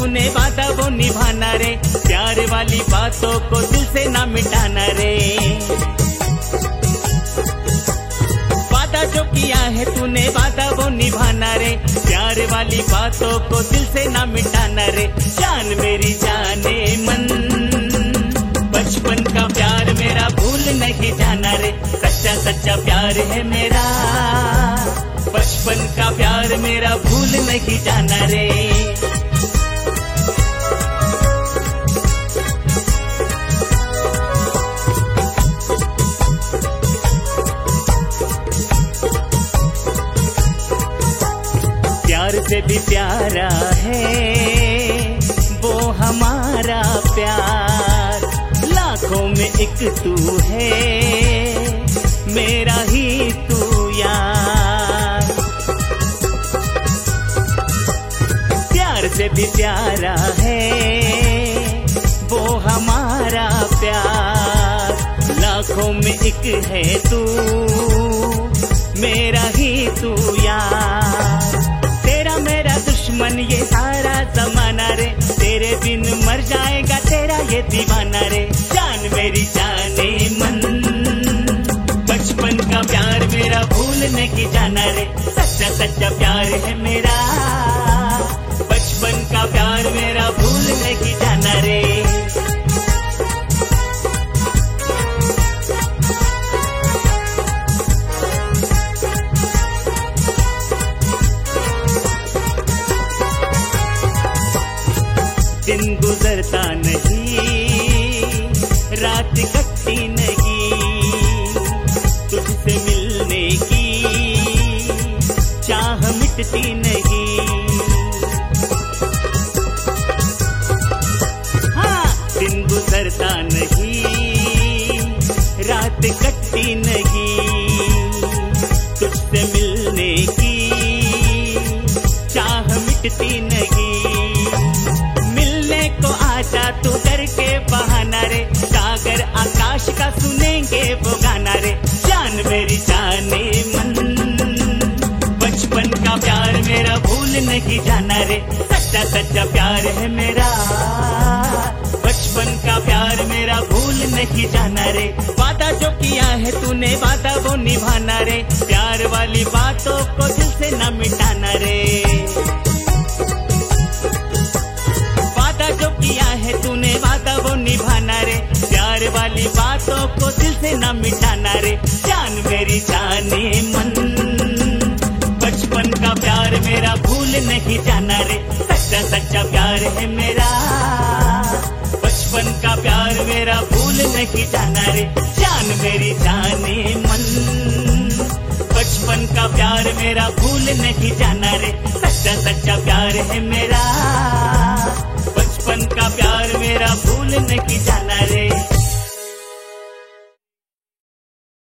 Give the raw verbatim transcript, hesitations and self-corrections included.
तूने वादा वो निभाना रे, प्यार वाली बातों को दिल से ना मिटाना रे। वादा जो किया है तूने वादा वो निभाना रे, प्यार वाली बातों को दिल से ना मिटाना रे। जान मेरी जाने मन, बचपन का प्यार मेरा भूल नहीं जाना रे। सच्चा सच्चा प्यार है मेरा, बचपन का प्यार मेरा भूल नहीं जाना रे। प्यार से भी प्यारा है वो हमारा प्यार, लाखों में एक तू है मेरा ही तू यार। प्यार से भी प्यारा है वो हमारा प्यार, लाखों में एक है तू मेरा ही तू यार। तेरा मेरा दुश्मन ये सारा जमाना रे, तेरे बिन मर जाएगा तेरा ये दीवाना रे। जान मेरी जाने मन, बचपन का प्यार मेरा भूल नहीं जाना रे। सच्चा सच्चा प्यार है मेरा, बचपन का प्यार मेरा भूल नहीं जाना रे। दिन गुजरता नहीं, रात कटती नहीं, तुझसे मिलने की चाह मिटती नहीं। हाँ, दिन गुजरता नहीं, रात कटती नहीं, तुझसे मिलने की चाह मिटती नहीं। को आजा तू करके बहाना रे, सागर आकाश का सुनेंगे वो गाना रे। जान मेरी जाने मन, बचपन का प्यार मेरा भूल नहीं जाना रे। सच्चा सच्चा प्यार है मेरा, बचपन का प्यार मेरा भूल नहीं जाना रे। वादा जो किया है तूने वादा वो निभाना रे, प्यार वाली बातों को दिल से न मिटाना रे। जो किया है तूने वादा वो निभाना रे, प्यार वाली बातों को दिल से ना मिटाना रे। जान मेरी जाने मन, बचपन का प्यार मेरा भूल नहीं जाना रे। सच्चा सच्चा प्यार है मेरा, बचपन का प्यार मेरा भूल नहीं जाना रे। जान मेरी जाने मन, बचपन का प्यार मेरा भूल नहीं जाना रे। सच्चा सच्चा प्यार है मेरा, बचपन का प्यार मेरा भूल नहीं जाना रे।